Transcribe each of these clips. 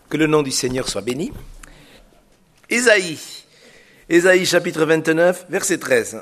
Que le nom du Seigneur soit béni. Ésaïe chapitre 29, verset 13.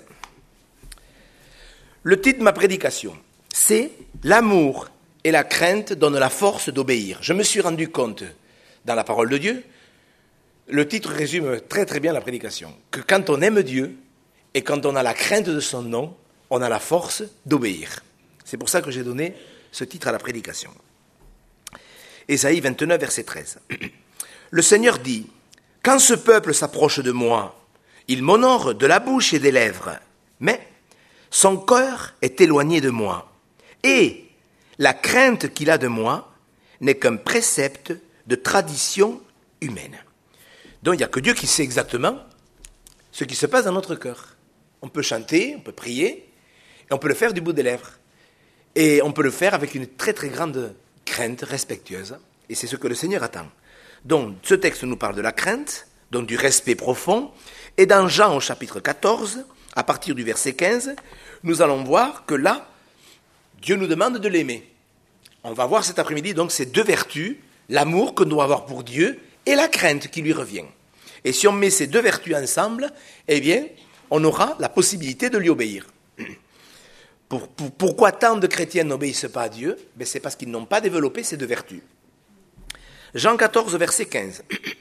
Le titre de ma prédication, c'est « L'amour et la crainte donnent la force d'obéir ». Je me suis rendu compte, dans la parole de Dieu, le titre résume très très bien la prédication, que quand on aime Dieu et quand on a la crainte de son nom, on a la force d'obéir. C'est pour ça que j'ai donné ce titre à la prédication. Ésaïe 29, verset 13. Le Seigneur dit, « Quand ce peuple s'approche de moi, il m'honore de la bouche et des lèvres, mais son cœur est éloigné de moi, et la crainte qu'il a de moi n'est qu'un précepte de tradition humaine. » Donc il n'y a que Dieu qui sait exactement ce qui se passe dans notre cœur. On peut chanter, on peut prier, et on peut le faire du bout des lèvres. Et on peut le faire avec une très très grande crainte respectueuse, et c'est ce que le Seigneur attend. Donc, ce texte nous parle de la crainte, donc du respect profond, et dans Jean au chapitre 14, à partir du verset 15, nous allons voir que là, Dieu nous demande de l'aimer. On va voir cet après-midi donc ces deux vertus, l'amour que nous devons avoir pour Dieu et la crainte qui lui revient. Et si on met ces deux vertus ensemble, eh bien, on aura la possibilité de lui obéir. Pourquoi tant de chrétiens n'obéissent pas à Dieu ? Ben, c'est parce qu'ils n'ont pas développé ces deux vertus. Jean 14, verset 15.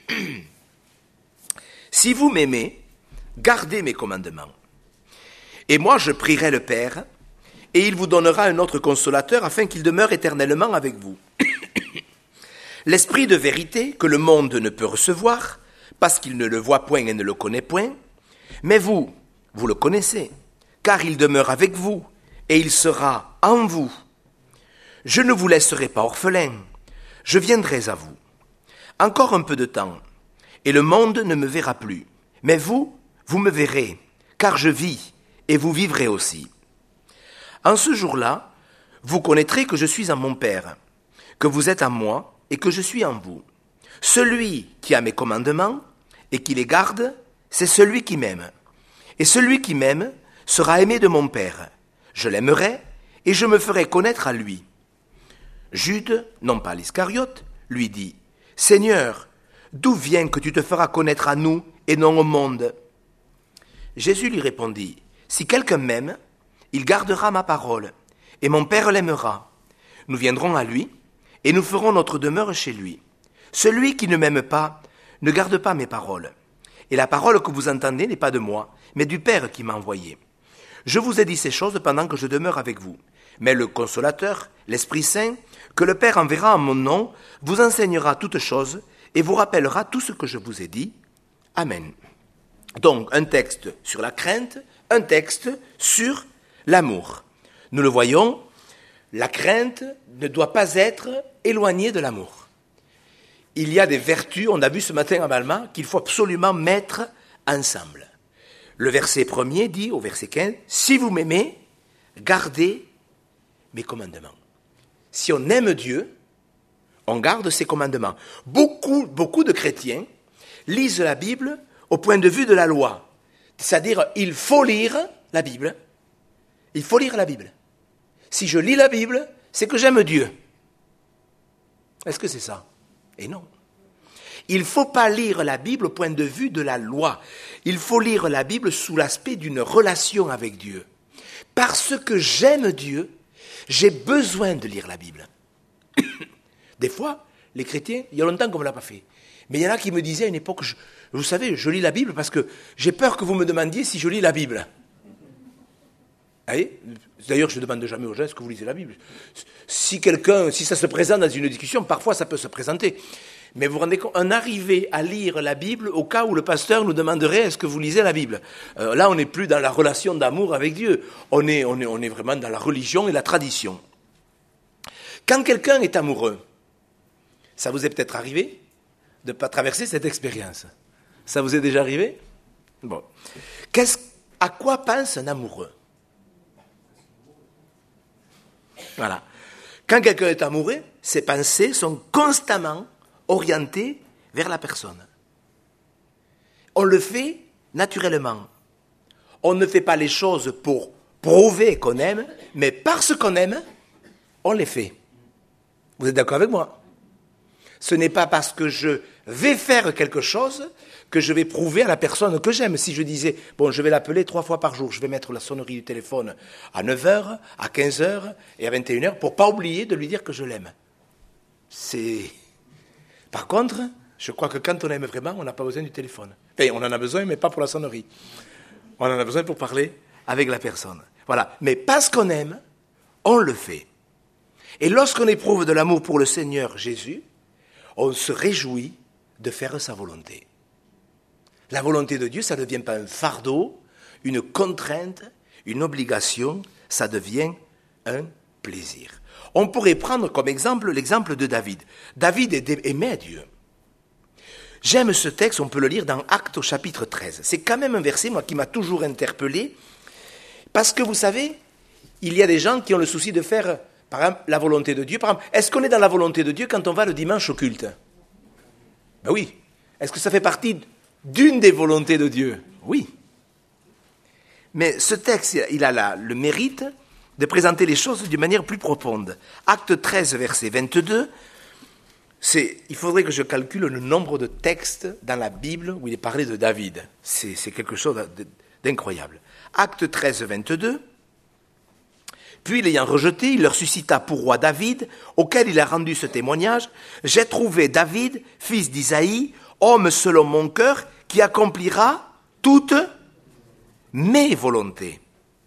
« Si vous m'aimez, gardez mes commandements. Et moi je prierai le Père, et il vous donnera un autre consolateur afin qu'il demeure éternellement avec vous. L'esprit de vérité que le monde ne peut recevoir, parce qu'il ne le voit point et ne le connaît point, mais vous le connaissez, car il demeure avec vous, et il sera en vous. Je ne vous laisserai pas orphelin, je viendrai à vous. Encore un peu de temps, et le monde ne me verra plus. Mais vous me verrez, car je vis, et vous vivrez aussi. En ce jour-là, vous connaîtrez que je suis en mon Père, que vous êtes en moi, et que je suis en vous. Celui qui a mes commandements, et qui les garde, c'est celui qui m'aime. Et celui qui m'aime sera aimé de mon Père. Je l'aimerai, et je me ferai connaître à lui. Jude, non pas l'Iscariote, lui dit, « Seigneur, d'où vient que tu te feras connaître à nous et non au monde ?» Jésus lui répondit, « Si quelqu'un m'aime, il gardera ma parole, et mon Père l'aimera. Nous viendrons à lui, et nous ferons notre demeure chez lui. Celui qui ne m'aime pas ne garde pas mes paroles. Et la parole que vous entendez n'est pas de moi, mais du Père qui m'a envoyé. Je vous ai dit ces choses pendant que je demeure avec vous. Mais le Consolateur, l'Esprit Saint, que le Père enverra en mon nom, vous enseignera toutes choses et vous rappellera tout ce que je vous ai dit. Amen. » Donc, un texte sur la crainte, un texte sur l'amour. Nous le voyons, la crainte ne doit pas être éloignée de l'amour. Il y a des vertus, on a vu ce matin à Balma, qu'il faut absolument mettre ensemble. Le verset premier dit, au verset 15, « Si vous m'aimez, gardez mes commandements. » Si on aime Dieu, on garde ses commandements. Beaucoup de chrétiens lisent la Bible au point de vue de la loi. C'est-à-dire, il faut lire la Bible. Il faut lire la Bible. Si je lis la Bible, c'est que j'aime Dieu. Est-ce que c'est ça ? Et non. Il ne faut pas lire la Bible au point de vue de la loi. Il faut lire la Bible sous l'aspect d'une relation avec Dieu. Parce que j'aime Dieu, j'ai besoin de lire la Bible. Des fois, les chrétiens, il y a longtemps qu'on ne l'a pas fait. Mais il y en a qui me disaient à une époque, vous savez, je lis la Bible parce que j'ai peur que vous me demandiez si je lis la Bible. Allez, d'ailleurs, je ne demande jamais aux gens, est-ce que vous lisez la Bible ? Si ça se présente dans une discussion, parfois ça peut se présenter. Mais vous vous rendez compte, on arrivait à lire la Bible au cas où le pasteur nous demanderait, est-ce que vous lisez la Bible ? Là, on n'est plus dans la relation d'amour avec Dieu. On est vraiment dans la religion et la tradition. Quand quelqu'un est amoureux, ça vous est peut-être arrivé de ne pas traverser cette expérience. Ça vous est déjà arrivé ? Bon. À quoi pense un amoureux ? Voilà. Quand quelqu'un est amoureux, ses pensées sont constamment orientées vers la personne. On le fait naturellement. On ne fait pas les choses pour prouver qu'on aime, mais parce qu'on aime, on les fait. Vous êtes d'accord avec moi ? Ce n'est pas parce que je vais faire quelque chose que je vais prouver à la personne que j'aime. Si je disais, bon, je vais l'appeler 3 fois par jour, je vais mettre la sonnerie du téléphone à 9 heures, à 15 heures et à 21 heures pour pas oublier de lui dire que je l'aime. Par contre, je crois que quand on aime vraiment, on n'a pas besoin du téléphone. Enfin, on en a besoin, mais pas pour la sonnerie. On en a besoin pour parler avec la personne. Voilà. Mais parce qu'on aime, on le fait. Et lorsqu'on éprouve de l'amour pour le Seigneur Jésus, on se réjouit de faire sa volonté. La volonté de Dieu, ça ne devient pas un fardeau, une contrainte, une obligation, ça devient un plaisir. On pourrait prendre comme exemple l'exemple de David. David aimait Dieu. J'aime ce texte, on peut le lire dans Actes au chapitre 13. C'est quand même un verset, moi, qui m'a toujours interpellé, parce que vous savez, il y a des gens qui ont le souci de faire, par exemple, la volonté de Dieu. Par exemple, est-ce qu'on est dans la volonté de Dieu quand on va le dimanche au culte? Ben oui. Est-ce que ça fait partie d'une des volontés de Dieu? Oui. Mais ce texte, il a le mérite de présenter les choses d'une manière plus profonde. Acte 13, verset 22, il faudrait que je calcule le nombre de textes dans la Bible où il est parlé de David. C'est quelque chose d'incroyable. Acte 13, 22. Puis, l'ayant rejeté, il leur suscita pour roi David, auquel il a rendu ce témoignage. J'ai trouvé David, fils d'Isaïe, homme selon mon cœur, qui accomplira toutes mes volontés.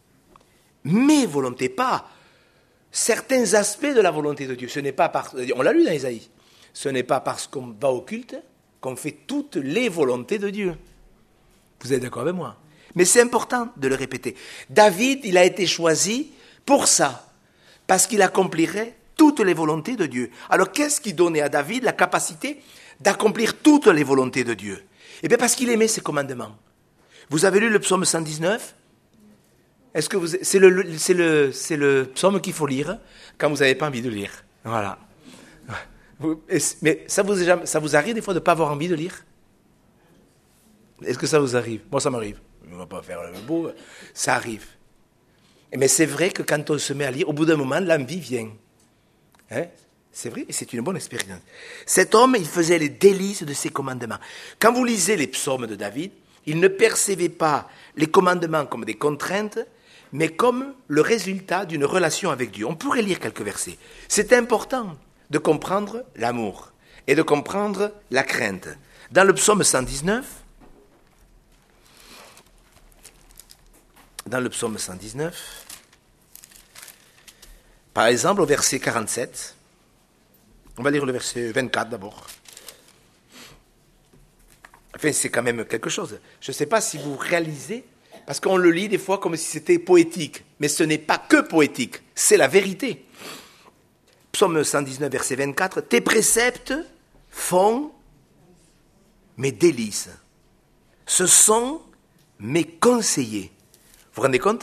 Mes volontés, pas certains aspects de la volonté de Dieu. Ce n'est pas on l'a lu dans Isaïe. Ce n'est pas parce qu'on va au culte qu'on fait toutes les volontés de Dieu. Vous êtes d'accord avec moi? Mais c'est important de le répéter. David, il a été choisi pour ça, parce qu'il accomplirait toutes les volontés de Dieu. Alors qu'est-ce qui donnait à David la capacité d'accomplir toutes les volontés de Dieu? Eh bien parce qu'il aimait ses commandements. Vous avez lu le psaume 119? Est-ce que c'est le psaume qu'il faut lire quand vous n'avez pas envie de lire? Voilà. Mais ça vous arrive des fois de ne pas avoir envie de lire? Est-ce que ça vous arrive? Moi, ça m'arrive. On ne va pas faire le beau. Ça arrive. Mais c'est vrai que quand on se met à lire, au bout d'un moment, l'envie vient. Hein? C'est vrai, et c'est une bonne expérience. Cet homme, il faisait les délices de ses commandements. Quand vous lisez les psaumes de David, il ne percevait pas les commandements comme des contraintes, mais comme le résultat d'une relation avec Dieu. On pourrait lire quelques versets. C'est important de comprendre l'amour et de comprendre la crainte. Dans le psaume 119, par exemple au verset 47, on va lire le verset 24 d'abord. Enfin, c'est quand même quelque chose. Je ne sais pas si vous réalisez, parce qu'on le lit des fois comme si c'était poétique, mais ce n'est pas que poétique, c'est la vérité. Psaume 119, verset 24, « Tes préceptes font mes délices. Ce sont mes conseillers. » Vous vous rendez compte?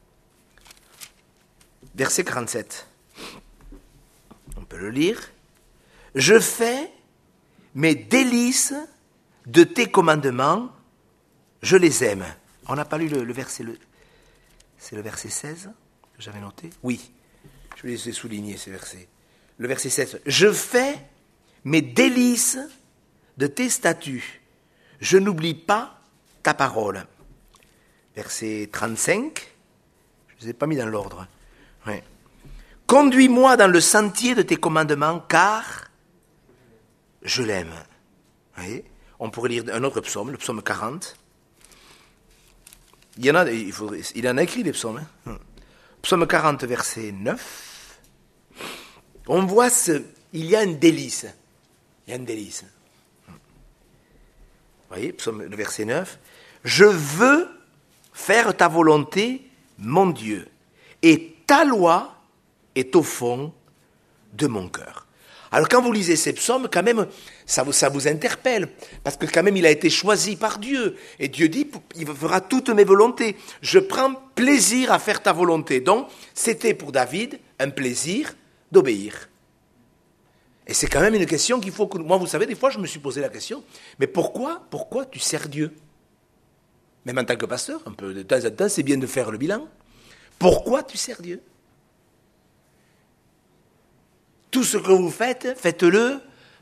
Verset 47. On peut le lire. « Je fais mes délices de tes commandements, je les aime. » On n'a pas lu le verset, c'est le verset 16 que j'avais noté? Oui, je vais les souligner ces versets. Le verset 16. « Je fais mes délices de tes statuts, je n'oublie pas ta parole. » Verset 35, je ne les ai pas mis dans l'ordre. Ouais. « Conduis-moi dans le sentier de tes commandements, car je l'aime. » Vous voyez? On pourrait lire un autre psaume, le psaume 40. Il en a écrit des psaumes. Hein. Psaume 40, verset 9. On voit il y a une délice. Il y a une délice. Vous voyez, psaume, le verset 9. « Je veux faire ta volonté, mon Dieu, et ta loi est au fond de mon cœur. » Alors quand vous lisez ces psaumes, quand même, ça vous interpelle, parce que quand même il a été choisi par Dieu, et Dieu dit, il fera toutes mes volontés, je prends plaisir à faire ta volonté. Donc c'était pour David un plaisir d'obéir. Et c'est quand même une question qu'il faut que... Moi, vous savez, des fois je me suis posé la question, mais pourquoi tu sers Dieu? Même en tant que pasteur, un peu de temps en temps, c'est bien de faire le bilan. Pourquoi tu sers Dieu? Tout ce que vous faites, faites-le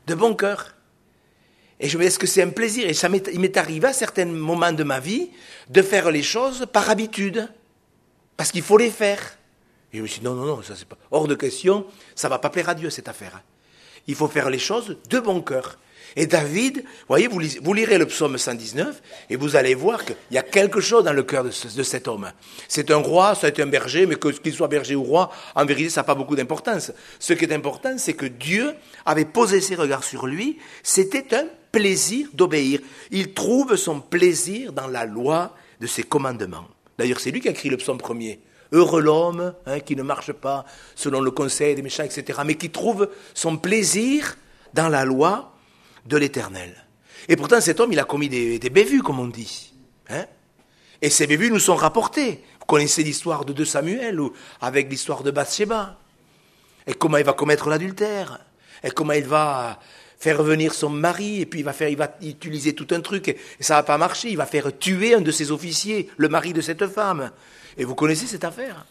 de bon cœur. Et je me dis, est-ce que c'est un plaisir? Et il m'est arrivé à certains moments de ma vie de faire les choses par habitude, parce qu'il faut les faire. Et je me suis dit, non, ça c'est pas hors de question, ça ne va pas plaire à Dieu cette affaire. Il faut faire les choses de bon cœur. Et David, vous voyez, vous lirez le psaume 119 et vous allez voir qu'il y a quelque chose dans le cœur de cet homme. C'est un roi, ça a été un berger, mais qu'il soit berger ou roi, en vérité, ça n'a pas beaucoup d'importance. Ce qui est important, c'est que Dieu avait posé ses regards sur lui. C'était un plaisir d'obéir. Il trouve son plaisir dans la loi de ses commandements. D'ailleurs, c'est lui qui a écrit le psaume premier. Heureux l'homme qui ne marche pas selon le conseil des méchants, etc., mais qui trouve son plaisir dans la loi de l'Éternel. Et pourtant, cet homme, il a commis des bévues, comme on dit. Et ces bévues nous sont rapportées. Vous connaissez l'histoire de 2 Samuel, ou avec l'histoire de Bathsheba. Et comment il va commettre l'adultère. Et comment il va faire venir son mari, et puis il va utiliser tout un truc, et ça ne va pas marcher. Il va faire tuer un de ses officiers, le mari de cette femme. Et vous connaissez cette affaire.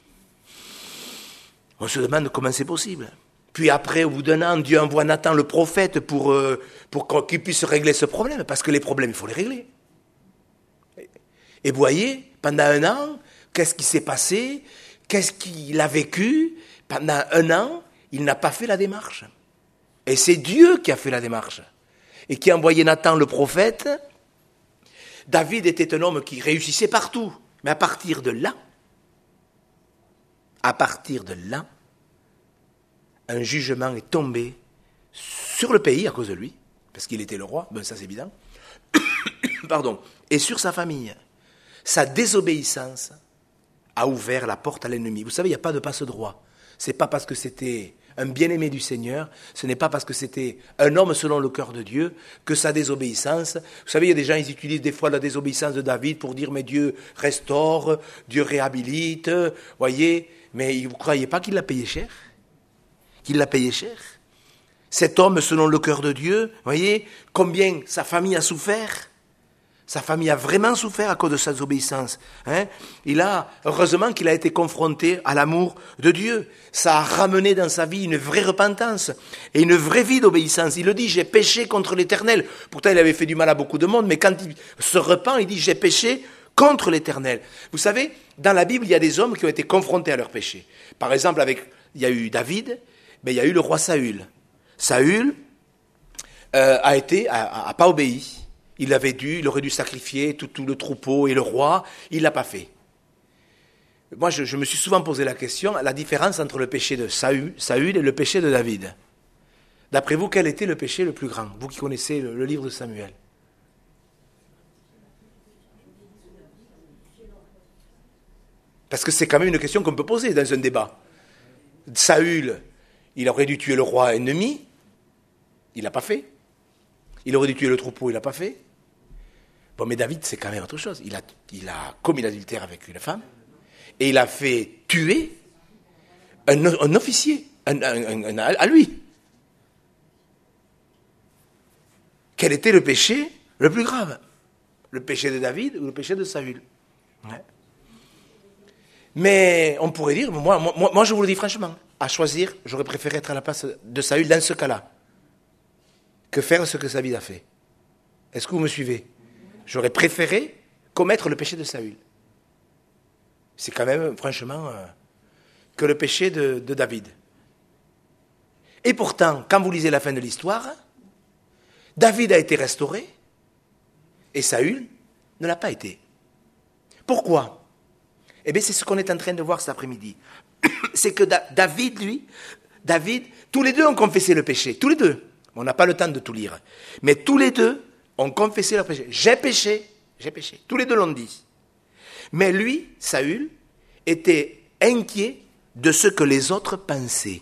On se demande comment c'est possible. Puis après, au bout d'un an, Dieu envoie Nathan le prophète pour qu'il puisse régler ce problème, parce que les problèmes, il faut les régler. Et vous voyez, pendant un an, qu'est-ce qui s'est passé? Qu'est-ce qu'il a vécu? Pendant un an, il n'a pas fait la démarche. Et c'est Dieu qui a fait la démarche. Et qui a envoyé Nathan le prophète. David était un homme qui réussissait partout. Mais à partir de là, un jugement est tombé sur le pays à cause de lui, parce qu'il était le roi, ça c'est évident, et sur sa famille. Sa désobéissance a ouvert la porte à l'ennemi. Vous savez, il n'y a pas de passe-droit. Ce n'est pas parce que c'était un bien-aimé du Seigneur, ce n'est pas parce que c'était un homme selon le cœur de Dieu que sa désobéissance. Vous savez, il y a des gens, ils utilisent des fois la désobéissance de David pour dire, mais Dieu restaure, Dieu réhabilite, voyez, mais vous ne croyez pas qu'il l'a payé cher? Qu'il l'a payé cher. Cet homme, selon le cœur de Dieu, voyez, combien sa famille a souffert. Sa famille a vraiment souffert à cause de sa désobéissance. Heureusement qu'il a été confronté à l'amour de Dieu. Ça a ramené dans sa vie une vraie repentance et une vraie vie d'obéissance. Il le dit, j'ai péché contre l'Éternel. Pourtant, il avait fait du mal à beaucoup de monde, mais quand il se repent, il dit, j'ai péché contre l'Éternel. Vous savez, dans la Bible, il y a des hommes qui ont été confrontés à leur péché. Par exemple, il y a eu David, mais il y a eu le roi Saül. Saül a pas obéi. Il aurait dû sacrifier tout le troupeau et le roi. Il l'a pas fait. Moi, je me suis souvent posé la question, la différence entre le péché de Saül et le péché de David. D'après vous, quel était le péché le plus grand? Vous qui connaissez le livre de Samuel. Parce que c'est quand même une question qu'on peut poser dans un débat. Saül, il aurait dû tuer le roi ennemi, il l'a pas fait. Il aurait dû tuer le troupeau, il l'a pas fait. Bon, mais David, c'est quand même autre chose. Il a commis l'adultère avec une femme, et il a fait tuer un officier, à lui. Quel était le péché le plus grave? Le péché de David ou le péché de Saül? Ouais. Mais on pourrait dire, moi je vous le dis franchement, à choisir, j'aurais préféré être à la place de Saül dans ce cas-là, que faire ce que David a fait. Est-ce que vous me suivez? J'aurais préféré commettre le péché de Saül. C'est quand même, franchement, que le péché de David. Et pourtant, quand vous lisez la fin de l'histoire, David a été restauré et Saül ne l'a pas été. Pourquoi? Eh bien, c'est ce qu'on est en train de voir cet après-midi. C'est que David, tous les deux ont confessé le péché. Tous les deux. On n'a pas le temps de tout lire. Mais tous les deux ont confessé leur péché. J'ai péché. Tous les deux l'ont dit. Mais lui, Saül, était inquiet de ce que les autres pensaient.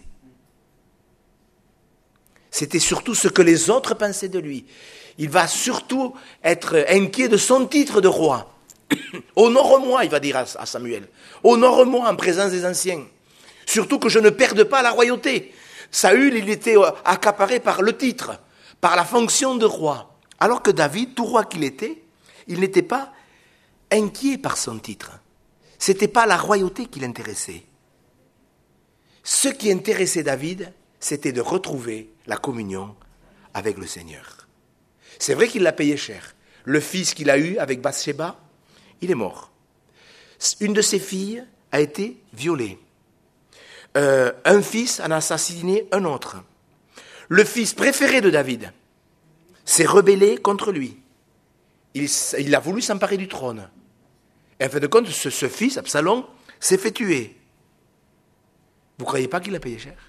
C'était surtout ce que les autres pensaient de lui. Il va surtout être inquiet de son titre de roi. Honore-moi, il va dire à Samuel. Honore-moi en présence des anciens. Surtout que je ne perde pas la royauté. Saül, il était accaparé par le titre, par la fonction de roi. Alors que David, tout roi qu'il était, il n'était pas inquiet par son titre. Ce n'était pas la royauté qui l'intéressait. Ce qui intéressait David, c'était de retrouver la communion avec le Seigneur. C'est vrai qu'il l'a payé cher. Le fils qu'il a eu avec Bathsheba, il est mort. Une de ses filles a été violée. Un fils en a assassiné un autre. Le fils préféré de David s'est rebellé contre lui. Il a voulu s'emparer du trône. Et en fin de compte, ce fils, Absalom, s'est fait tuer. Vous ne croyez pas qu'il a payé cher?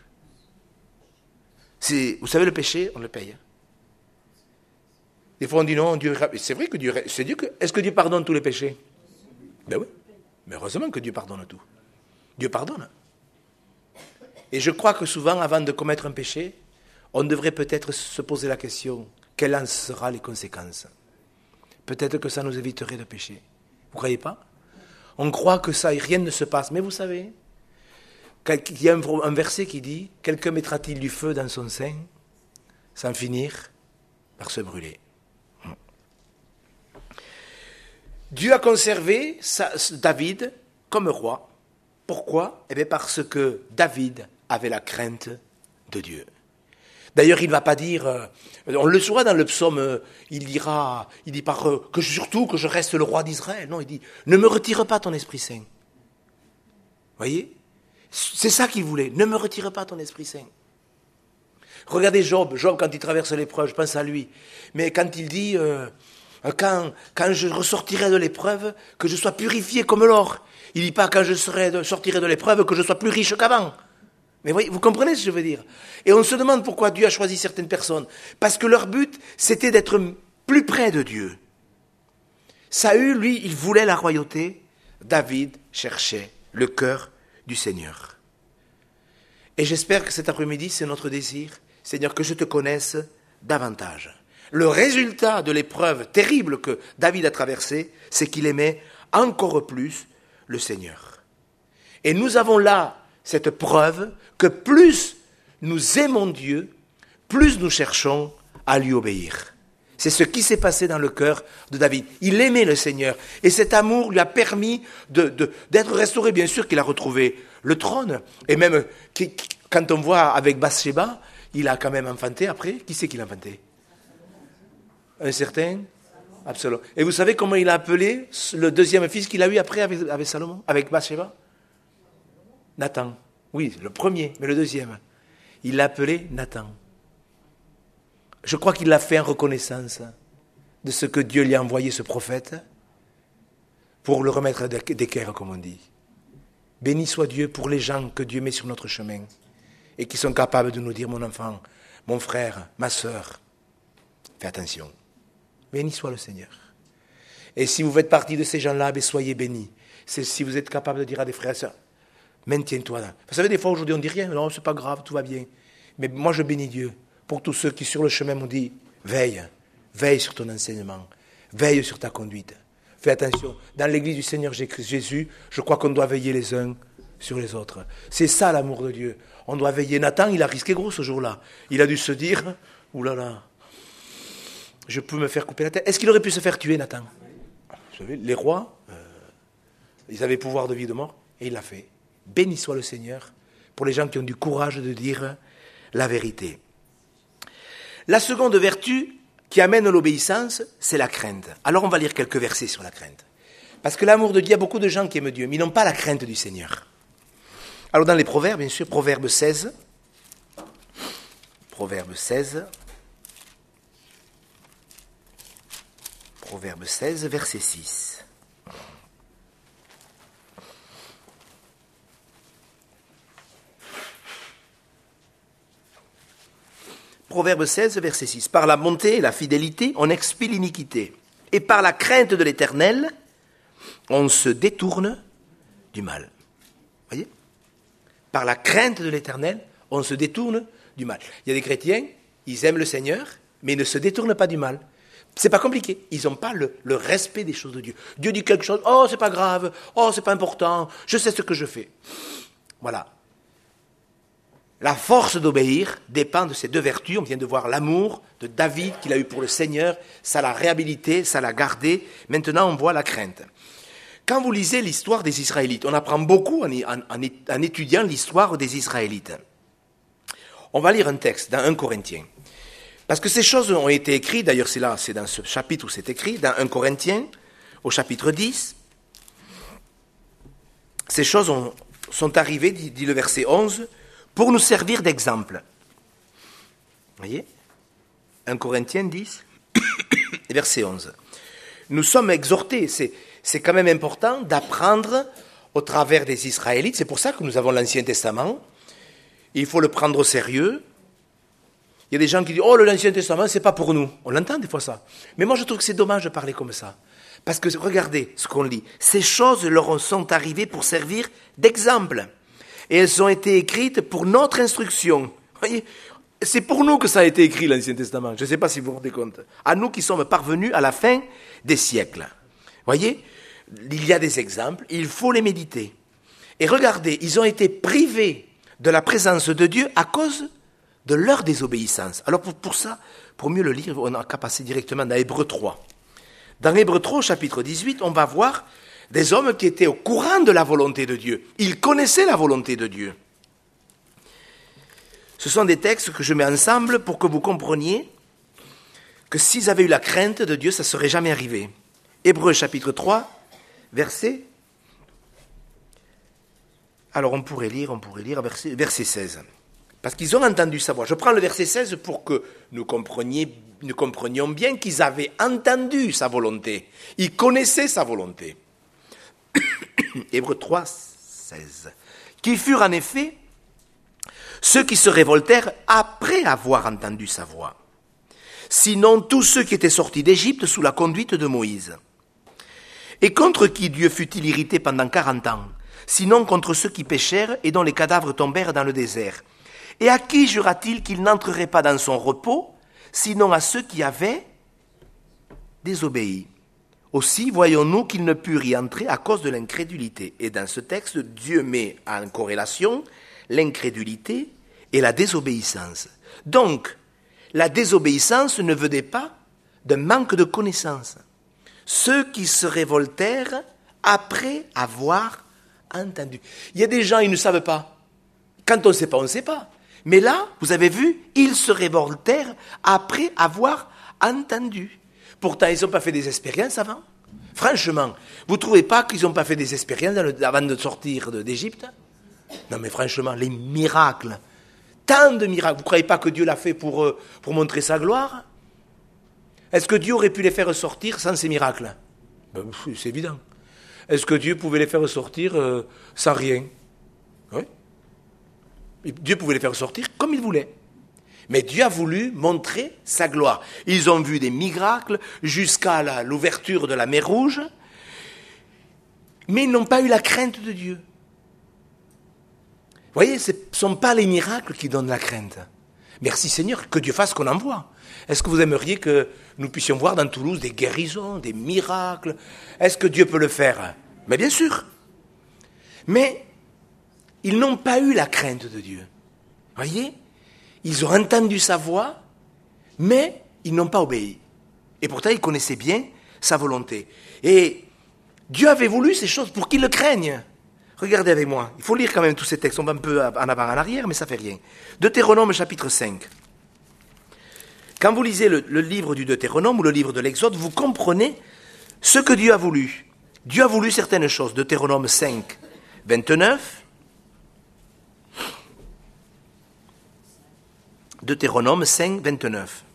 Vous savez, le péché, on le paye. Des fois, on dit non, Dieu... C'est vrai que Dieu... Est-ce que Dieu pardonne tous les péchés? Ben oui. Mais heureusement que Dieu pardonne tout. Dieu pardonne. Et je crois que souvent, avant de commettre un péché, on devrait peut-être se poser la question, quelles en seront les conséquences? Peut-être que ça nous éviterait de pécher. Vous ne croyez pas? On croit que ça, rien ne se passe. Mais vous savez, il y a un verset qui dit, quelqu'un mettra-t-il du feu dans son sein, sans finir par se brûler. Dieu a conservé David comme roi. Pourquoi? Eh bien parce que David avait la crainte de Dieu. D'ailleurs, il ne va pas dire, on le saura dans le psaume, il dit que surtout que je reste le roi d'Israël. Non, il dit, ne me retire pas ton Esprit Saint. Voyez? C'est ça qu'il voulait, ne me retire pas ton Esprit Saint. Regardez Job, quand il traverse l'épreuve, je pense à lui. Mais quand il dit, quand je ressortirai de l'épreuve, que je sois purifié comme l'or. Il ne dit pas quand je sortirai de l'épreuve, que je sois plus riche qu'avant. Mais voyez, vous comprenez ce que je veux dire? Et on se demande pourquoi Dieu a choisi certaines personnes. Parce que leur but, c'était d'être plus près de Dieu. Saül, lui, il voulait la royauté. David cherchait le cœur du Seigneur. Et j'espère que cet après-midi, c'est notre désir, Seigneur, que je te connaisse davantage. Le résultat de l'épreuve terrible que David a traversée, c'est qu'il aimait encore plus le Seigneur. Et nous avons là cette preuve que plus nous aimons Dieu, plus nous cherchons à lui obéir. C'est ce qui s'est passé dans le cœur de David. Il aimait le Seigneur. Et cet amour lui a permis d'être restauré. Bien sûr qu'il a retrouvé le trône. Et même, quand on voit avec Bathsheba, il a quand même enfanté après. Qui c'est qu'il a enfanté? Un certain Absalom. Et vous savez comment il a appelé le deuxième fils qu'il a eu après avec Salomon, avec Bathsheba? Nathan. Oui, le premier, mais le deuxième. Il l'a appelé Nathan. Je crois qu'il l'a fait en reconnaissance de ce que Dieu lui a envoyé, ce prophète, pour le remettre d'équerre, comme on dit. Béni soit Dieu pour les gens que Dieu met sur notre chemin et qui sont capables de nous dire, mon enfant, mon frère, ma sœur, fais attention. Béni soit le Seigneur. Et si vous faites partie de ces gens-là, soyez bénis. Si vous êtes capable de dire à des frères et sœurs, maintiens-toi là. Vous savez, des fois, aujourd'hui, on dit rien. Non, c'est pas grave, tout va bien. Mais moi, je bénis Dieu pour tous ceux qui, sur le chemin, m'ont dit, veille sur ton enseignement, veille sur ta conduite. Fais attention. Dans l'église du Seigneur Jésus, je crois qu'on doit veiller les uns sur les autres. C'est ça, l'amour de Dieu. On doit veiller. Nathan, il a risqué gros ce jour-là. Il a dû se dire, oulala, je peux me faire couper la tête. Est-ce qu'il aurait pu se faire tuer, Nathan? Vous savez, les rois, ils avaient pouvoir de vie et de mort, et il l'a fait. Béni soit le Seigneur pour les gens qui ont du courage de dire la vérité. La seconde vertu qui amène l'obéissance, c'est la crainte. Alors on va lire quelques versets sur la crainte. Parce que l'amour de Dieu, il y a beaucoup de gens qui aiment Dieu, mais ils n'ont pas la crainte du Seigneur. Alors dans les Proverbes, bien sûr, Proverbe 16. Proverbe 16. Proverbe 16, verset 6. Proverbe 16, verset 6. Par la bonté et la fidélité, on expie l'iniquité. Et par la crainte de l'Éternel, on se détourne du mal. Voyez? Par la crainte de l'Éternel, on se détourne du mal. Il y a des chrétiens, ils aiment le Seigneur, mais ils ne se détournent pas du mal. C'est pas compliqué. Ils n'ont pas le respect des choses de Dieu. Dieu dit quelque chose, oh, c'est pas grave, oh, c'est pas important, je sais ce que je fais. Voilà. La force d'obéir dépend de ces deux vertus. On vient de voir l'amour de David qu'il a eu pour le Seigneur. Ça l'a réhabilité, ça l'a gardé. Maintenant, on voit la crainte. Quand vous lisez l'histoire des Israélites, on apprend beaucoup en étudiant l'histoire des Israélites. On va lire un texte dans 1 Corinthiens. Parce que ces choses ont été écrites, d'ailleurs c'est là, c'est dans ce chapitre où c'est écrit, dans 1 Corinthiens, au chapitre 10. Ces choses sont arrivées, dit le verset 11, pour nous servir d'exemple. Vous voyez 1 Corinthiens 10, verset 11. Nous sommes exhortés, c'est quand même important d'apprendre au travers des Israélites, c'est pour ça que nous avons l'Ancien Testament, il faut le prendre au sérieux. Il y a des gens qui disent « Oh, l'Ancien Testament, c'est pas pour nous ». On l'entend des fois ça. Mais moi, je trouve que c'est dommage de parler comme ça. Parce que, regardez ce qu'on lit. Ces choses leur sont arrivées pour servir d'exemple. Et elles ont été écrites pour notre instruction. Vous voyez, c'est pour nous que ça a été écrit, l'Ancien Testament. Je ne sais pas si vous vous rendez compte. À nous qui sommes parvenus à la fin des siècles. Vous voyez, il y a des exemples, il faut les méditer. Et regardez, ils ont été privés de la présence de Dieu à cause de leur désobéissance. Alors pour ça, pour mieux le lire, on n'a qu'à passer directement dans Hébreux 3. Dans Hébreux 3, chapitre 18, on va voir des hommes qui étaient au courant de la volonté de Dieu. Ils connaissaient la volonté de Dieu. Ce sont des textes que je mets ensemble pour que vous compreniez que s'ils avaient eu la crainte de Dieu, ça ne serait jamais arrivé. Hébreux chapitre 3, verset... Alors on pourrait lire verset 16. Parce qu'ils ont entendu sa voix. Je prends le verset 16 pour que nous comprenions bien qu'ils avaient entendu sa volonté. Ils connaissaient sa volonté. Hébreux 3, 16. Qui furent en effet ceux qui se révoltèrent après avoir entendu sa voix. Sinon tous ceux qui étaient sortis d'Égypte sous la conduite de Moïse. Et contre qui Dieu fut-il irrité pendant 40 ans? Sinon contre ceux qui péchèrent et dont les cadavres tombèrent dans le désert. Et à qui jura-t-il qu'il n'entrerait pas dans son repos, sinon à ceux qui avaient désobéi? Aussi, voyons-nous qu'ils ne purent y entrer à cause de l'incrédulité. Et dans ce texte, Dieu met en corrélation l'incrédulité et la désobéissance. Donc, la désobéissance ne venait pas d'un manque de connaissance. Ceux qui se révoltèrent après avoir entendu. Il y a des gens, ils ne savent pas. Quand on ne sait pas, on ne sait pas. Mais là, vous avez vu, ils se révoltèrent après avoir entendu. Pourtant, ils n'ont pas fait des expériences avant. Franchement, vous ne trouvez pas qu'ils n'ont pas fait des expériences avant de sortir d'Égypte? Non mais franchement, les miracles, tant de miracles. Vous ne croyez pas que Dieu l'a fait pour montrer sa gloire? Est-ce que Dieu aurait pu les faire sortir sans ces miracles? Ben, c'est évident. Est-ce que Dieu pouvait les faire sortir sans rien? Oui. Dieu pouvait les faire sortir comme il voulait. Mais Dieu a voulu montrer sa gloire. Ils ont vu des miracles jusqu'à l'ouverture de la mer Rouge, mais ils n'ont pas eu la crainte de Dieu. Vous voyez, ce ne sont pas les miracles qui donnent la crainte. Merci Seigneur, que Dieu fasse qu'on en voit. Est-ce que vous aimeriez que nous puissions voir dans Toulouse des guérisons, des miracles? Est-ce que Dieu peut le faire? Mais bien sûr. Mais ils n'ont pas eu la crainte de Dieu. Voyez, ils ont entendu sa voix, mais ils n'ont pas obéi. Et pourtant, ils connaissaient bien sa volonté. Et Dieu avait voulu ces choses pour qu'ils le craignent. Regardez avec moi. Il faut lire quand même tous ces textes. On va un peu en avant, en arrière, mais ça ne fait rien. Deutéronome chapitre 5. Quand vous lisez le livre du Deutéronome ou le livre de l'Exode, vous comprenez ce que Dieu a voulu. Dieu a voulu certaines choses. Deutéronome 5, 29. Deutéronome 5, 29.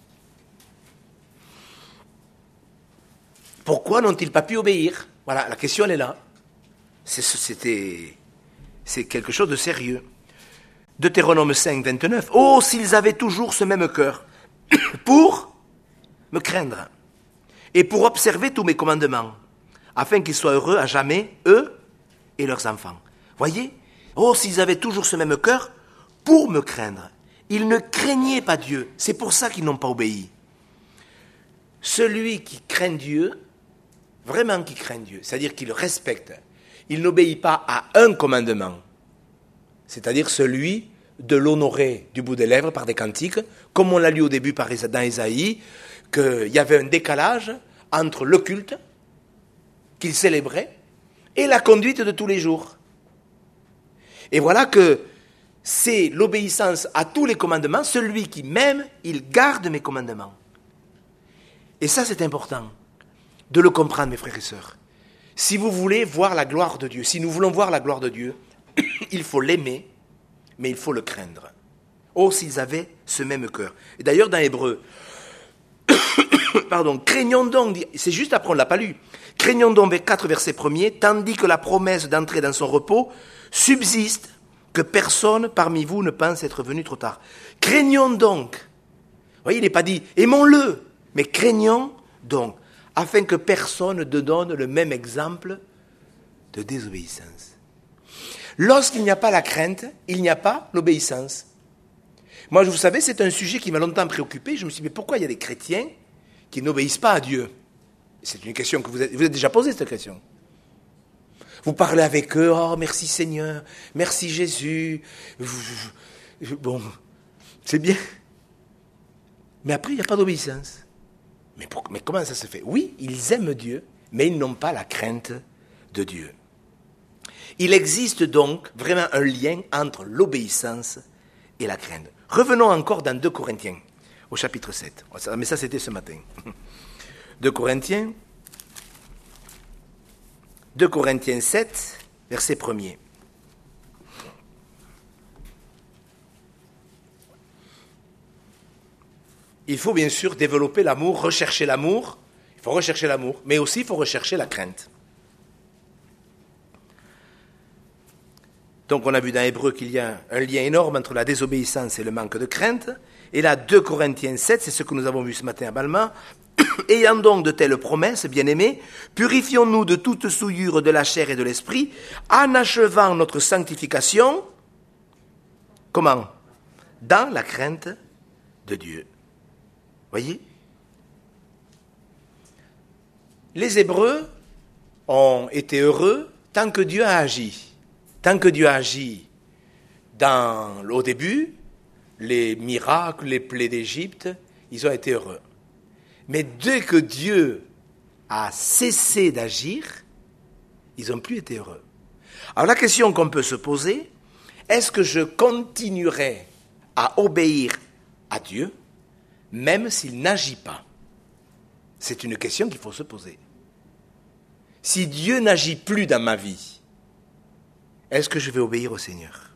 Pourquoi n'ont-ils pas pu obéir? Voilà, la question elle est là. C'est quelque chose de sérieux. Deutéronome 5, 29. Oh, s'ils avaient toujours ce même cœur pour me craindre et pour observer tous mes commandements, afin qu'ils soient heureux à jamais, eux et leurs enfants. Voyez? Oh, s'ils avaient toujours ce même cœur pour me craindre. Ils ne craignaient pas Dieu. C'est pour ça qu'ils n'ont pas obéi. Celui qui craint Dieu, vraiment qui craint Dieu, c'est-à-dire qu'il le respecte, il n'obéit pas à un commandement, c'est-à-dire celui de l'honorer du bout des lèvres par des cantiques, comme on l'a lu au début dans Ésaïe, qu'il y avait un décalage entre le culte qu'il célébrait et la conduite de tous les jours. Et voilà que c'est l'obéissance à tous les commandements. Celui qui m'aime, il garde mes commandements. Et ça, c'est important de le comprendre, mes frères et sœurs. Si vous voulez voir la gloire de Dieu, si nous voulons voir la gloire de Dieu, il faut l'aimer, mais il faut le craindre. Oh, s'ils avaient ce même cœur. Et d'ailleurs, dans Hébreu, craignons donc, c'est juste après, on ne l'a pas lu, craignons donc 4 versets 1er, tandis que la promesse d'entrer dans son repos subsiste, que personne parmi vous ne pense être venu trop tard. Craignons donc. Vous voyez, il n'est pas dit, aimons-le, mais craignons donc, afin que personne ne donne le même exemple de désobéissance. Lorsqu'il n'y a pas la crainte, il n'y a pas l'obéissance. Moi, vous savez, c'est un sujet qui m'a longtemps préoccupé. Je me suis dit, mais pourquoi il y a des chrétiens qui n'obéissent pas à Dieu? C'est une question que vous êtes déjà posée, cette question. Vous parlez avec eux, oh, merci Seigneur, merci Jésus. Bon, c'est bien. Mais après, il n'y a pas d'obéissance. Mais comment ça se fait? Oui, ils aiment Dieu, mais ils n'ont pas la crainte de Dieu. Il existe donc vraiment un lien entre l'obéissance et la crainte. Revenons encore dans 2 Corinthiens, au chapitre 7. Mais ça, c'était ce matin. 2 Corinthiens 7, verset 1er. Il faut bien sûr développer l'amour, rechercher l'amour. Il faut rechercher l'amour, mais aussi il faut rechercher la crainte. Donc on a vu dans Hébreu qu'il y a un lien énorme entre la désobéissance et le manque de crainte. Et là, 2 Corinthiens 7, c'est ce que nous avons vu ce matin à Balma. Ayant donc de telles promesses, bien-aimés, purifions-nous de toute souillure de la chair et de l'esprit, en achevant notre sanctification. Comment? Dans la crainte de Dieu. Voyez? Les Hébreux ont été heureux tant que Dieu a agi. Tant que Dieu a agi au début, les miracles, les plaies d'Égypte, ils ont été heureux. Mais dès que Dieu a cessé d'agir, ils n'ont plus été heureux. Alors la question qu'on peut se poser, est-ce que je continuerai à obéir à Dieu, même s'il n'agit pas? C'est une question qu'il faut se poser. Si Dieu n'agit plus dans ma vie, est-ce que je vais obéir au Seigneur?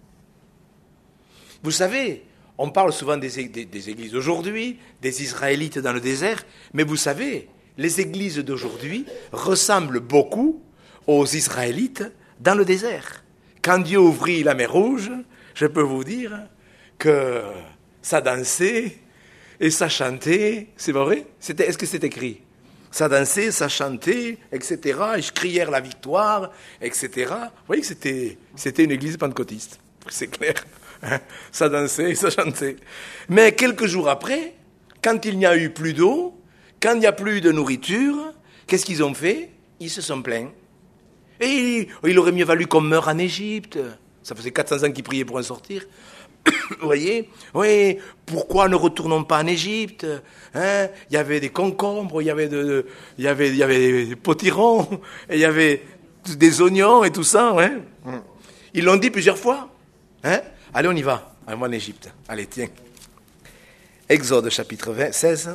Vous savez, on parle souvent des églises d'aujourd'hui, des Israélites dans le désert, mais vous savez, les églises d'aujourd'hui ressemblent beaucoup aux Israélites dans le désert. Quand Dieu ouvrit la mer Rouge, je peux vous dire que ça dansait et ça chantait, c'est vrai? Est-ce que c'est écrit? Ça dansait, ça chantait, etc. Ils crièrent la victoire, etc. Vous voyez que c'était une église pentecôtiste, c'est clair. Ça dansait, ça chantait. Mais quelques jours après, quand il n'y a eu plus d'eau, quand il n'y a plus de nourriture, qu'est-ce qu'ils ont fait? Ils se sont plaints. Et il aurait mieux valu qu'on meure en Égypte. Ça faisait 400 ans qu'ils priaient pour en sortir. Vous voyez? Oui, pourquoi ne retournons pas en Égypte? Il y avait des concombres, il y avait des potirons, et il y avait des oignons et tout ça. Ouais. Ils l'ont dit plusieurs fois. Allez, on y va. On va en Égypte. Allez, tiens. Exode chapitre 16.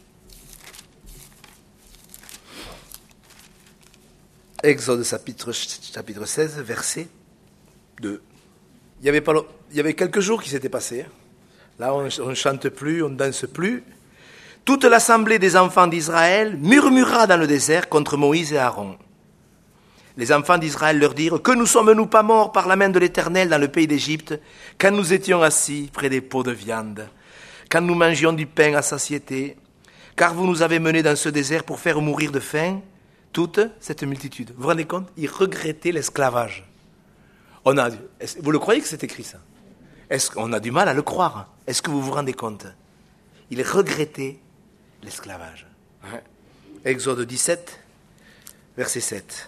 Exode chapitre 16, verset 2. Il y avait quelques jours qui s'étaient passés. Là, on ne chante plus, on ne danse plus. Toute l'assemblée des enfants d'Israël murmura dans le désert contre Moïse et Aaron. Les enfants d'Israël leur dirent « Que nous sommes-nous pas morts par la main de l'Éternel dans le pays d'Égypte, quand nous étions assis près des pots de viande, quand nous mangions du pain à satiété, car vous nous avez menés dans ce désert pour faire mourir de faim toute cette multitude. » Vous vous rendez compte? Ils regrettaient l'esclavage. Vous le croyez que c'est écrit ça? On a du mal à le croire. Est-ce que vous vous rendez compte? Ils regrettaient l'esclavage. Exode 17, verset 7.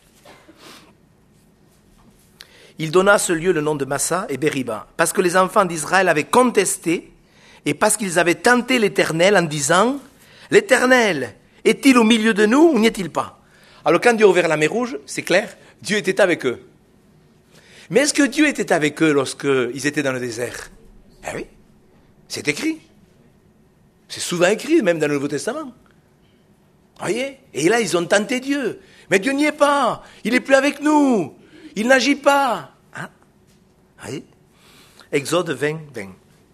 Il donna à ce lieu le nom de Massa et Beriba, parce que les enfants d'Israël avaient contesté et parce qu'ils avaient tenté l'Éternel en disant « L'Éternel est-il au milieu de nous ou n'y est-il pas ?» Alors quand Dieu a ouvert la mer Rouge, c'est clair, Dieu était avec eux. Mais est-ce que Dieu était avec eux lorsqu'ils étaient dans le désert? Eh oui, c'est écrit. C'est souvent écrit, même dans le Nouveau Testament. Voyez? Et là, ils ont tenté Dieu. Mais Dieu n'y est pas. Il n'est plus avec nous. Il n'agit pas. Hein? Voyez? Exode 20, 20.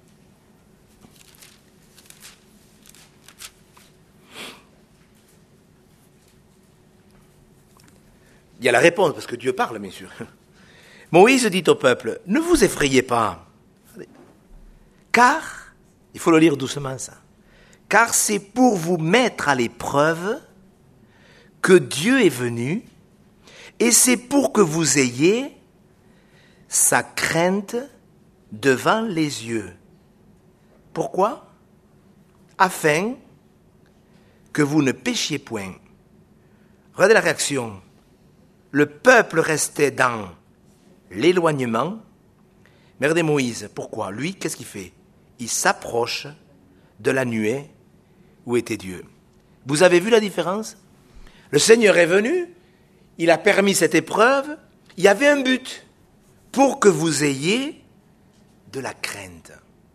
Il y a la réponse, parce que Dieu parle, bien sûr. Moïse dit au peuple, ne vous effrayez pas, car, il faut le lire doucement ça, car c'est pour vous mettre à l'épreuve que Dieu est venu, et c'est pour que vous ayez sa crainte devant les yeux. Pourquoi? Afin que vous ne péchiez point. Regardez la réaction. Le peuple restait dans l'éloignement. Mais regardez Moïse, pourquoi? Lui, qu'est-ce qu'il fait? Il s'approche de la nuée où était Dieu. Vous avez vu la différence? Le Seigneur est venu, il a permis cette épreuve, il y avait un but, pour que vous ayez de la crainte.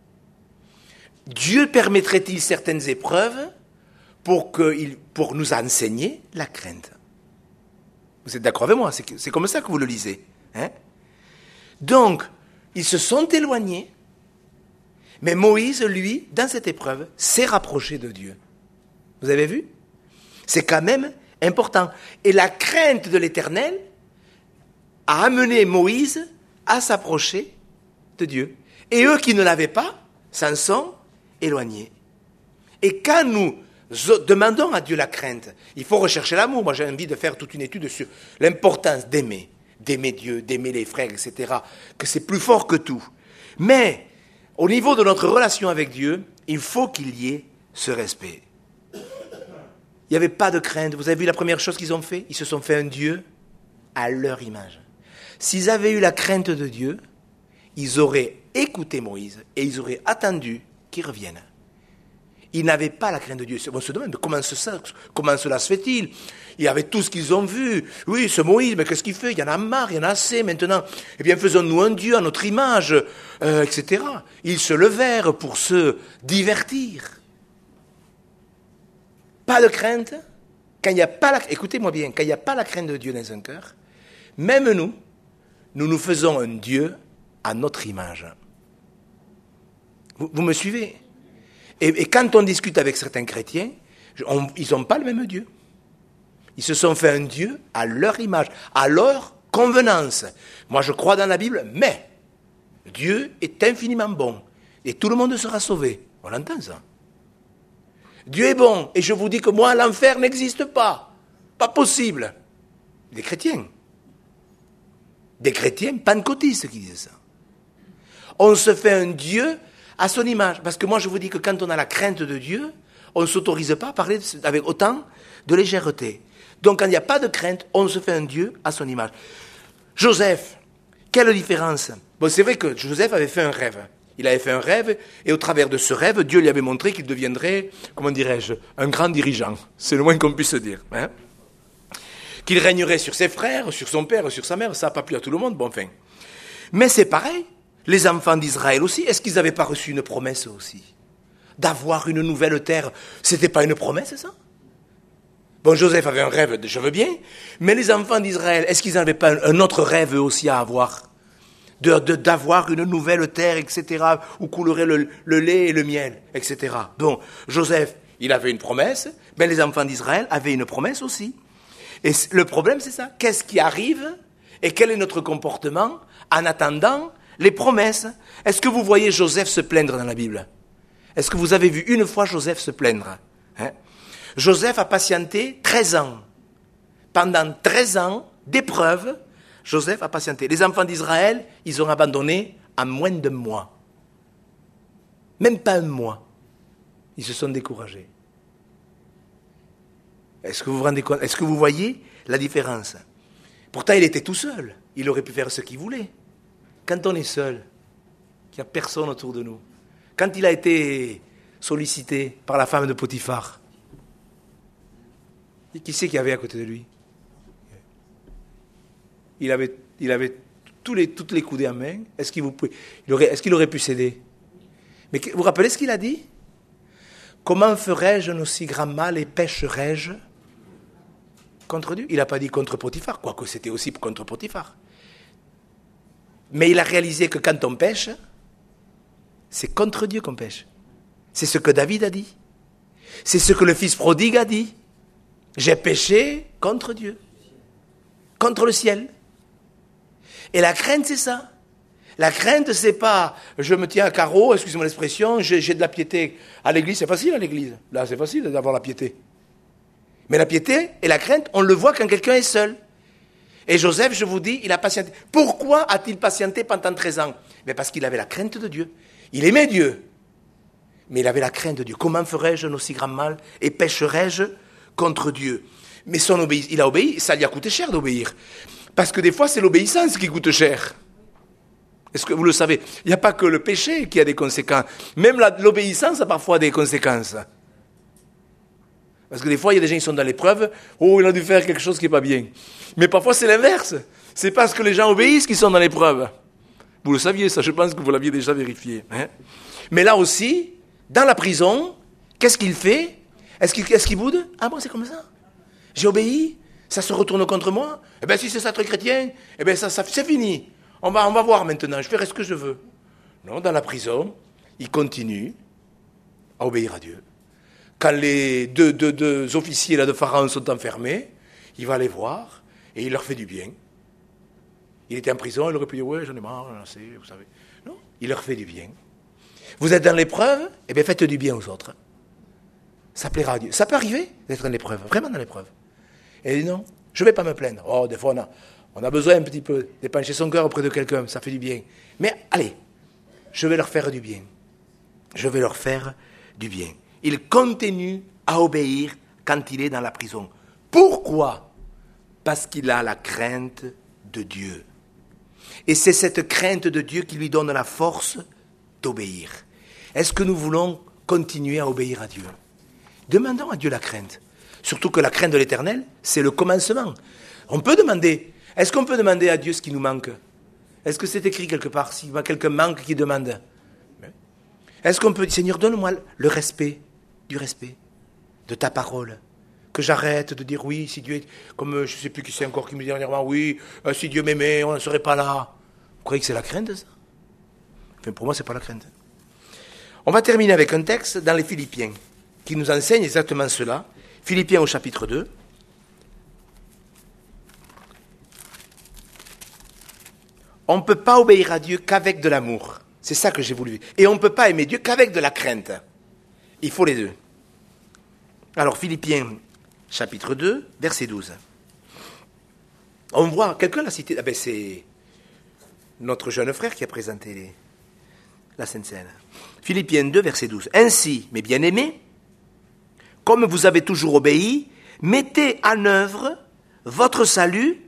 Dieu permettrait-il certaines épreuves pour nous enseigner la crainte? Vous êtes d'accord avec moi? C'est comme ça que vous le lisez. Hein? Donc, ils se sont éloignés, mais Moïse, lui, dans cette épreuve, s'est rapproché de Dieu. Vous avez vu? C'est quand même important. Et la crainte de l'Éternel a amené Moïse à s'approcher de Dieu. Et eux qui ne l'avaient pas, s'en sont éloignés. Et quand nous demandons à Dieu la crainte, il faut rechercher l'amour. Moi, j'ai envie de faire toute une étude sur l'importance d'aimer Dieu, d'aimer les frères, etc., que c'est plus fort que tout. Mais, au niveau de notre relation avec Dieu, il faut qu'il y ait ce respect. Il n'y avait pas de crainte. Vous avez vu la première chose qu'ils ont fait? Ils se sont fait un Dieu à leur image. S'ils avaient eu la crainte de Dieu, ils auraient écouté Moïse et ils auraient attendu qu'il revienne. Ils n'avaient pas la crainte de Dieu. On se demande comment cela se fait-il? Il y avait tout ce qu'ils ont vu. Oui, ce Moïse, mais qu'est-ce qu'il fait? Il y en a marre, il y en a assez maintenant. Eh bien, faisons-nous un Dieu à notre image, etc. Ils se levèrent pour se divertir. Pas de crainte. Quand il n'y a pas écoutez-moi bien, quand il n'y a pas la crainte de Dieu dans un cœur, même nous nous faisons un Dieu à notre image. Vous me suivez? Et quand on discute avec certains chrétiens, ils n'ont pas le même Dieu. Ils se sont fait un Dieu à leur image, à leur convenance. Moi, je crois dans la Bible, mais Dieu est infiniment bon. Et tout le monde sera sauvé. On entend ça. Dieu est bon. Et je vous dis que moi, l'enfer n'existe pas. Pas possible. Des chrétiens. Des chrétiens pentecôtistes qui disent ça. On se fait un Dieu à son image. Parce que moi, je vous dis que quand on a la crainte de Dieu, on ne s'autorise pas à parler avec autant de légèreté. Donc, quand il n'y a pas de crainte, on se fait un Dieu à son image. Joseph, quelle différence? Bon, c'est vrai que Joseph avait fait un rêve. Il avait fait un rêve, et au travers de ce rêve, Dieu lui avait montré qu'il deviendrait, comment dirais-je, un grand dirigeant. C'est le moins qu'on puisse dire. Hein? Qu'il régnerait sur ses frères, sur son père, sur sa mère. Ça n'a pas plu à tout le monde, bon, enfin. Mais c'est pareil. Les enfants d'Israël aussi, est-ce qu'ils n'avaient pas reçu une promesse aussi? D'avoir une nouvelle terre, c'était pas une promesse, ça? Bon, Joseph avait un rêve, je veux bien, mais les enfants d'Israël, est-ce qu'ils n'avaient pas un autre rêve eux aussi à avoir? D'avoir une nouvelle terre, etc., où coulerait le lait et le miel, etc. Bon, Joseph, il avait une promesse, mais les enfants d'Israël avaient une promesse aussi. Et le problème, c'est ça. Qu'est-ce qui arrive et quel est notre comportement en attendant les promesses? Est-ce que vous voyez Joseph se plaindre dans la Bible? Est-ce que vous avez vu une fois Joseph se plaindre? Joseph a patienté 13 ans. Pendant 13 ans d'épreuves, Joseph a patienté. Les enfants d'Israël, ils ont abandonné en moins d'un mois. Même pas un mois. Ils se sont découragés. Est-ce que vous vous rendez compte? Est-ce que vous voyez la différence? Pourtant, il était tout seul. Il aurait pu faire ce qu'il voulait. Quand on est seul, qu'il n'y a personne autour de nous, quand il a été sollicité par la femme de Potiphar, qui c'est qu'il y avait à côté de lui? Il avait toutes les coudées en main, est-ce qu'il aurait pu céder? Mais vous vous rappelez ce qu'il a dit? Comment ferais-je un aussi grand mal et pécherais-je contre Dieu? Il n'a pas dit contre Potiphar, quoique c'était aussi contre Potiphar. Mais il a réalisé que quand on pêche, c'est contre Dieu qu'on pêche. C'est ce que David a dit. C'est ce que le fils prodigue a dit. J'ai péché contre Dieu, contre le ciel. Et la crainte, c'est ça. La crainte, c'est pas je me tiens à carreau, excusez-moi l'expression, j'ai de la piété. À l'église, c'est facile à l'église. Là, c'est facile d'avoir la piété. Mais la piété et la crainte, on le voit quand quelqu'un est seul. Et Joseph, je vous dis, il a patienté. Pourquoi a-t-il patienté pendant 13 ans? Mais parce qu'il avait la crainte de Dieu. Il aimait Dieu, mais il avait la crainte de Dieu. Comment ferais-je un aussi grand mal et pécherais-je contre Dieu? Mais il a obéi, ça lui a coûté cher d'obéir. Parce que des fois, c'est l'obéissance qui coûte cher. Est-ce que vous le savez? Il n'y a pas que le péché qui a des conséquences. Même l'obéissance a parfois des conséquences. Parce que des fois, il y a des gens qui sont dans l'épreuve. Oh, il a dû faire quelque chose qui n'est pas bien. Mais parfois, c'est l'inverse. C'est parce que les gens obéissent qu'ils sont dans l'épreuve. Vous le saviez, ça, je pense que vous l'aviez déjà vérifié. Hein? Mais là aussi, dans la prison, qu'est-ce qu'il fait? Est-ce qu'il boude? Ah bon, c'est comme ça. J'ai obéi, ça se retourne contre moi. Eh bien, si c'est ça, très chrétien, eh bien, ça c'est fini. On va voir maintenant, je ferai ce que je veux. Non, dans la prison, il continue à obéir à Dieu. Quand les deux officiers là, de Pharaon sont enfermés, il va les voir et il leur fait du bien. Il était en prison, il aurait pu dire « Ouais, j'en ai marre, j'en ai assez, vous savez. » Non, il leur fait du bien. Vous êtes dans l'épreuve, eh bien faites du bien aux autres. Ça plaira à Dieu. Ça peut arriver d'être dans l'épreuve, vraiment dans l'épreuve. Et il dit non, je ne vais pas me plaindre. Oh, des fois on a besoin un petit peu d'épancher son cœur auprès de quelqu'un, ça fait du bien. Mais allez, je vais leur faire du bien. Je vais leur faire du bien. Il continue à obéir quand il est dans la prison. Pourquoi? Parce qu'il a la crainte de Dieu. Et c'est cette crainte de Dieu qui lui donne la force d'obéir. Est-ce que nous voulons continuer à obéir à Dieu? Demandons à Dieu la crainte. Surtout que la crainte de l'Éternel, c'est le commencement. On peut demander. Est-ce qu'on peut demander à Dieu ce qui nous manque? Est-ce que c'est écrit quelque part? S'il y a quelqu'un manque qui demande. Est-ce qu'on peut dire, Seigneur, donne-moi le respect, du respect, de ta parole. Que j'arrête de dire oui, si Dieu est... Comme je ne sais plus qui c'est encore qui me dit dernièrement, oui, si Dieu m'aimait, on ne serait pas là. Vous croyez que c'est la crainte, ça? Enfin, pour moi, ce n'est pas la crainte. On va terminer avec un texte dans les Philippiens, qui nous enseigne exactement cela. Philippiens au chapitre 2. On ne peut pas obéir à Dieu qu'avec de l'amour. C'est ça que j'ai voulu dire. Et on ne peut pas aimer Dieu qu'avec de la crainte. Il faut les deux. Alors, Philippiens, chapitre 2, verset 12. On voit, quelqu'un l'a cité, c'est notre jeune frère qui a présenté la Sainte Seine. Philippiens 2, verset 12. Ainsi, mes bien-aimés, comme vous avez toujours obéi, mettez en œuvre votre salut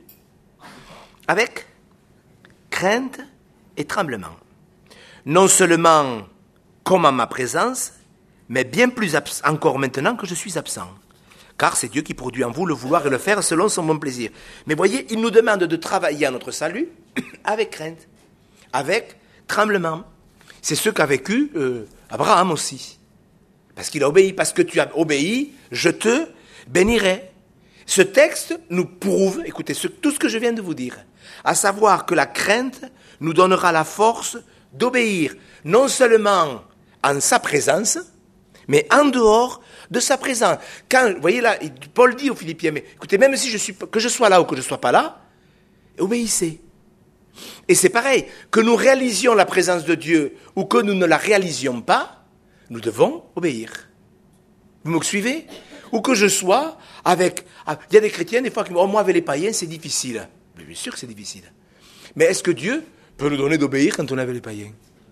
avec crainte et tremblement. Non seulement comme en ma présence, mais bien plus encore maintenant que je suis absent. Car c'est Dieu qui produit en vous le vouloir et le faire selon son bon plaisir. Mais voyez, il nous demande de travailler à notre salut avec crainte, avec tremblement. C'est ce qu'a vécu Abraham aussi. Parce qu'il a obéi. Parce que tu as obéi, je te bénirai. Ce texte nous prouve, écoutez, tout ce que je viens de vous dire, à savoir que la crainte nous donnera la force d'obéir, non seulement en sa présence, mais en dehors de sa présence. Quand, vous voyez là, Paul dit aux Philippiens, mais écoutez, même si que je sois là ou que je ne sois pas là, obéissez. Et c'est pareil, que nous réalisions la présence de Dieu ou que nous ne la réalisions pas, nous devons obéir. Vous me suivez? Ou que je sois avec... Il y a des chrétiens, des fois, qui me disent, oh, moi, avec les païens, c'est difficile. Mais bien sûr que c'est difficile. Mais est-ce que Dieu peut nous donner d'obéir quand on est avec les païens?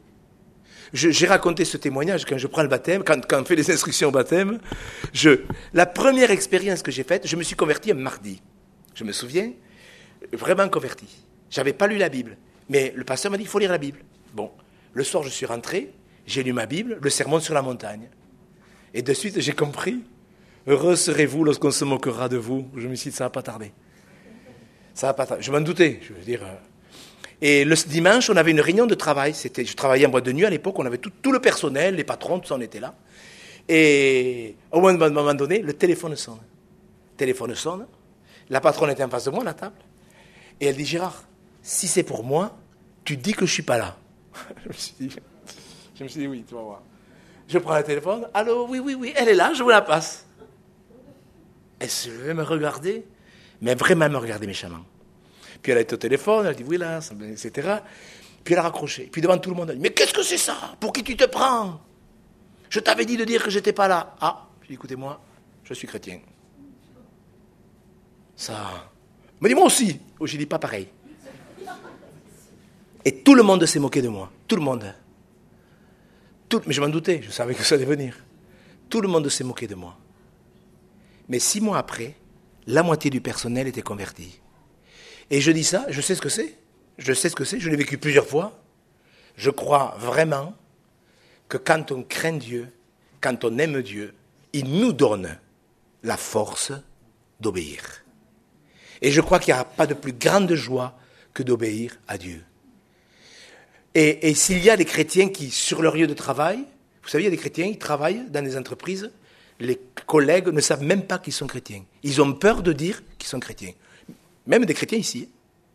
J'ai raconté ce témoignage quand je prends le baptême, quand on fait les instructions au baptême. La première expérience que j'ai faite, je me suis converti un mardi. Je me souviens, vraiment converti. Je n'avais pas lu la Bible. Mais le pasteur m'a dit, il faut lire la Bible. Bon, le soir, je suis rentré, j'ai lu ma Bible, le sermon sur la montagne. Et de suite, j'ai compris, heureux serez-vous lorsqu'on se moquera de vous. Je me suis dit, ça ne va pas tarder. Ça va pas tarder. Je m'en doutais, je veux dire. Et le dimanche, on avait une réunion de travail. Je travaillais en boîte de nuit à l'époque, on avait tout le personnel, les patrons, tout ça, on était là. Et au moment donné, le téléphone sonne. Le téléphone sonne. La patronne était en face de moi, à la table. Et elle dit, Gérard, si c'est pour moi, tu dis que je ne suis pas là. Je me suis dit, oui, tu vas voir. Je prends le téléphone. Allô, oui, elle est là, je vous la passe. Elle se levait me regarder, mais vraiment me regarder méchamment. Puis elle était au téléphone, elle dit oui là, etc. Puis elle a raccroché. Puis devant tout le monde, elle dit, mais qu'est-ce que c'est ça? Pour qui tu te prends? Je t'avais dit de dire que j'étais pas là. Ah, j'ai dit, écoutez-moi, je suis chrétien. Ça. Elle me dit, moi aussi. Oh, j'ai dit, pas pareil. Et tout le monde s'est moqué de moi. Tout le monde. Mais je m'en doutais, je savais que ça allait venir. Tout le monde s'est moqué de moi. Mais 6 mois après, la moitié du personnel était converti. Et je dis ça, je sais ce que c'est. Je l'ai vécu plusieurs fois. Je crois vraiment que quand on craint Dieu, quand on aime Dieu, il nous donne la force d'obéir. Et je crois qu'il n'y a pas de plus grande joie que d'obéir à Dieu. Et s'il y a des chrétiens qui, sur leur lieu de travail, vous savez, il y a des chrétiens qui travaillent dans des entreprises, les collègues ne savent même pas qu'ils sont chrétiens. Ils ont peur de dire qu'ils sont chrétiens. Même des chrétiens ici.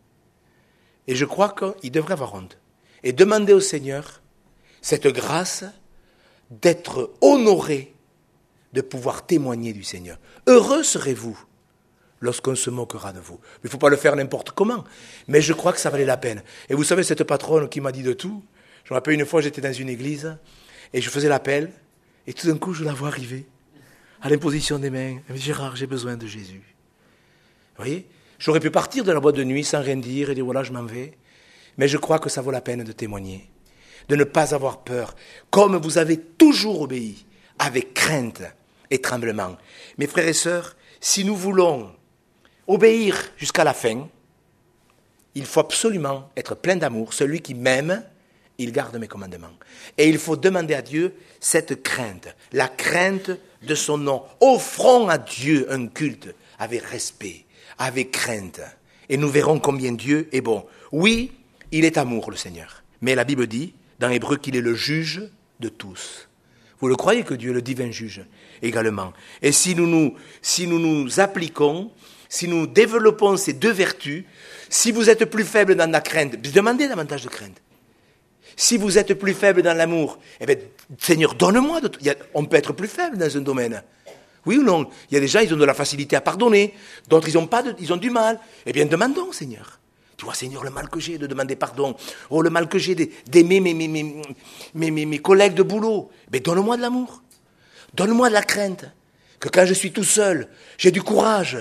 Et je crois qu'ils devraient avoir honte. Et demander au Seigneur cette grâce d'être honoré, de pouvoir témoigner du Seigneur. Heureux serez-vous lorsqu'on se moquera de vous. Il ne faut pas le faire n'importe comment. Mais je crois que ça valait la peine. Et vous savez, cette patronne qui m'a dit de tout, je me rappelle une fois, j'étais dans une église, et je faisais l'appel, et tout d'un coup, je la vois arriver, à l'imposition des mains. Elle me dit, Gérard, j'ai besoin de Jésus. Vous voyez ? J'aurais pu partir de la boîte de nuit sans rien dire et dire, voilà, je m'en vais. Mais je crois que ça vaut la peine de témoigner, de ne pas avoir peur, comme vous avez toujours obéi, avec crainte et tremblement. Mes frères et sœurs, si nous voulons obéir jusqu'à la fin, il faut absolument être plein d'amour. Celui qui m'aime, il garde mes commandements. Et il faut demander à Dieu cette crainte, la crainte de son nom. Offrons à Dieu un culte avec respect, avec crainte. Et nous verrons combien Dieu est bon. Oui, il est amour, le Seigneur. Mais la Bible dit, dans Hébreu, qu'il est le juge de tous. Vous le croyez que Dieu est le divin juge également? Et si nous nous appliquons, si nous développons ces 2 vertus, si vous êtes plus faible dans la crainte, demandez davantage de crainte. Si vous êtes plus faible dans l'amour, eh bien, Seigneur, donne-moi. On peut être plus faible dans un domaine. Oui ou non? Il y a des gens, ils ont de la facilité à pardonner. D'autres, ils ont du mal. Eh bien, demandons, Seigneur. Tu vois, Seigneur, le mal que j'ai de demander pardon. Oh, le mal que j'ai d'aimer mes collègues de boulot. Mais donne-moi de l'amour. Donne-moi de la crainte. Que quand je suis tout seul, j'ai du courage.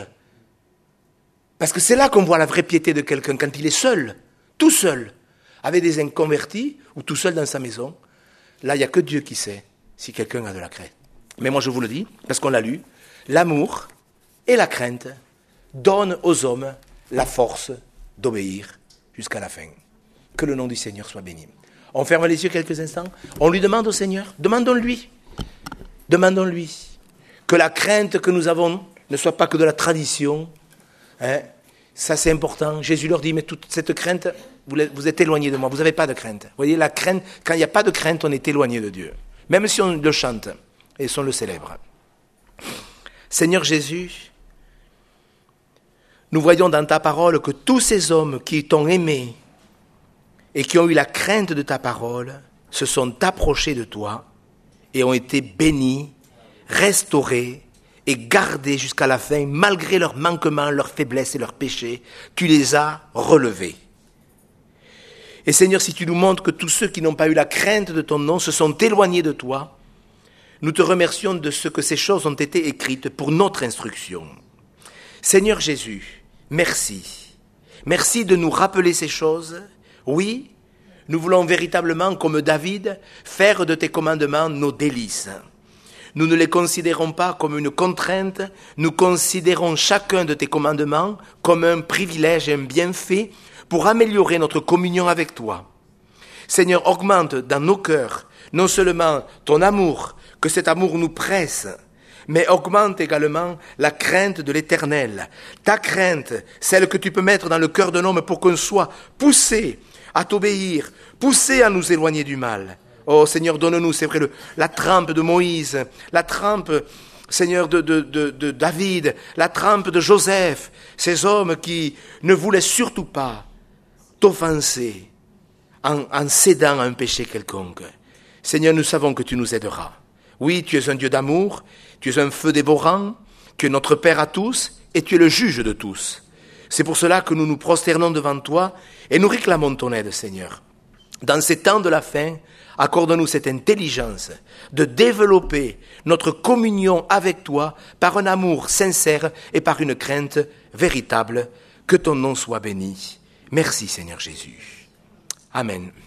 Parce que c'est là qu'on voit la vraie piété de quelqu'un. Quand il est seul, tout seul, avec des inconvertis, ou tout seul dans sa maison, là, il n'y a que Dieu qui sait si quelqu'un a de la crainte. Mais moi, je vous le dis, parce qu'on l'a lu, l'amour et la crainte donnent aux hommes la force d'obéir jusqu'à la fin. Que le nom du Seigneur soit béni. On ferme les yeux quelques instants. On lui demande au Seigneur, demandons-lui que la crainte que nous avons ne soit pas que de la tradition. Ça, c'est important. Jésus leur dit, mais toute cette crainte, vous êtes éloignés de moi, vous n'avez pas de crainte. Vous voyez, la crainte, quand il n'y a pas de crainte, on est éloigné de Dieu. Même si on le chante et si on le célèbre. Seigneur Jésus, nous voyons dans ta parole que tous ces hommes qui t'ont aimé et qui ont eu la crainte de ta parole se sont approchés de toi et ont été bénis, restaurés et gardés jusqu'à la fin, malgré leurs manquements, leurs faiblesses et leurs péchés. Tu les as relevés. Et Seigneur, si tu nous montres que tous ceux qui n'ont pas eu la crainte de ton nom se sont éloignés de toi, nous te remercions de ce que ces choses ont été écrites pour notre instruction. Seigneur Jésus, merci. Merci de nous rappeler ces choses. Oui, nous voulons véritablement, comme David, faire de tes commandements nos délices. Nous ne les considérons pas comme une contrainte, nous considérons chacun de tes commandements comme un privilège et un bienfait pour améliorer notre communion avec toi. Seigneur, augmente dans nos cœurs non seulement ton amour, que cet amour nous presse, mais augmente également la crainte de l'Éternel. Ta crainte, celle que tu peux mettre dans le cœur d'un homme pour qu'on soit poussé à t'obéir, poussés à nous éloigner du mal. Oh Seigneur, donne-nous, c'est vrai, la trempe de Moïse, la trempe, Seigneur, de David, la trempe de Joseph, ces hommes qui ne voulaient surtout pas t'offenser en cédant à un péché quelconque. Seigneur, nous savons que tu nous aideras. Oui, tu es un Dieu d'amour, tu es un feu dévorant, tu es notre Père à tous et tu es le juge de tous. C'est pour cela que nous nous prosternons devant toi et nous réclamons ton aide, Seigneur. Dans ces temps de la fin, accorde-nous cette intelligence de développer notre communion avec toi par un amour sincère et par une crainte véritable. Que ton nom soit béni. Merci Seigneur Jésus. Amen.